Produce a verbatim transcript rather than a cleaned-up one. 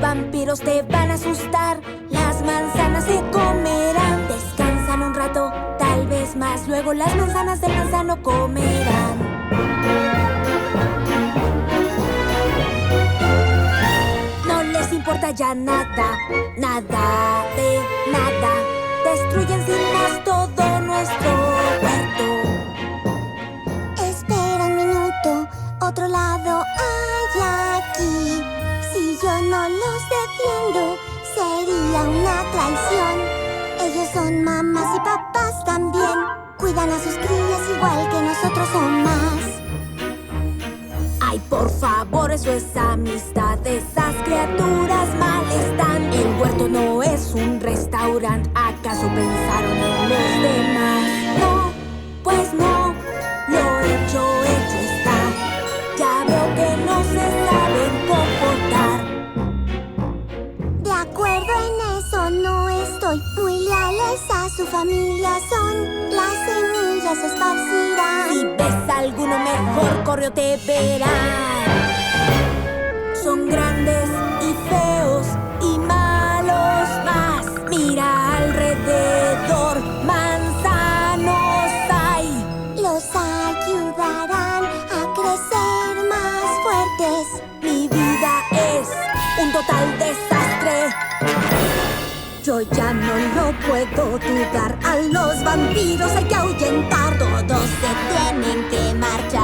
vampiros te van a asustar. Las manzanas se comerán. Descansan un rato, tal vez más. Luego las manzanas del manzano comerán. No les importa ya nada, nada de nada. Destruyen sin más todo nuestro huerto. Espera un minuto, otro lado hay aquí. Si yo no los defiendo, sería una traición. Ellos son mamás y papás también. Cuidan a sus crías igual que nosotros o más. Ay, por favor, eso es amistad. Esas criaturas mal están. El huerto no es un restaurante. ¿Acaso pensaron en los demás? No, pues no. Lo hecho, hecho está. Ya veo que no se saben comportar. De acuerdo en eso no estoy. Muy leales a su familia son. Las semillas se esparcirán. Si ves a alguno mejor, corre o te verán. Son grandes y feos y malos más. Mira alrededor, manzanos hay. Los ayudarán a crecer más fuertes. Mi vida es un total desastre. Yo ya no lo puedo dudar. A los vampiros hay que ahuyentar. Todos se tienen que marchar.